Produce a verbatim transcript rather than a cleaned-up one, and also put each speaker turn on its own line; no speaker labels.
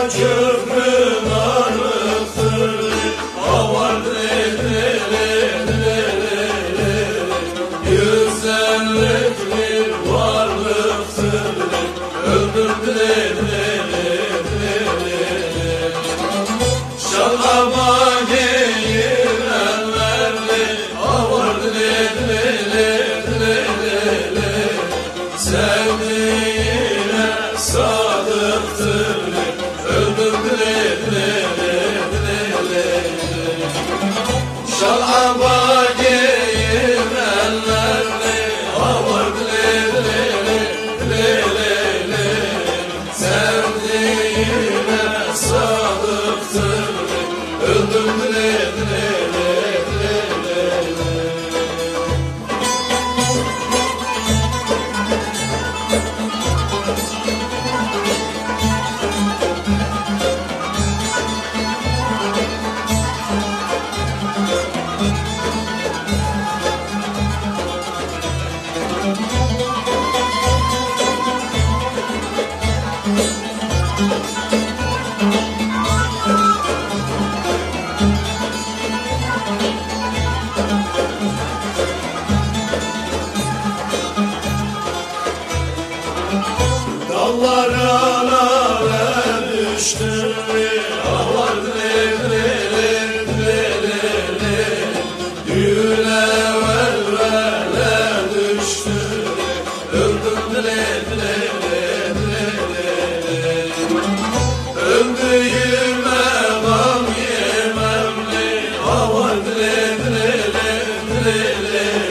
köprü narlıktır, avar yüzlenlik bir varlıktır, öldürdü şalama giyilenlerdi, avar sevdiğine sadıktır, öldürdü şalama giyilenlerdi, avar sevdiğine sadıktır, öldürdü dallara lale düştü, avar yüle velvele düştü, öldüm öldüğüme gam yememli, avar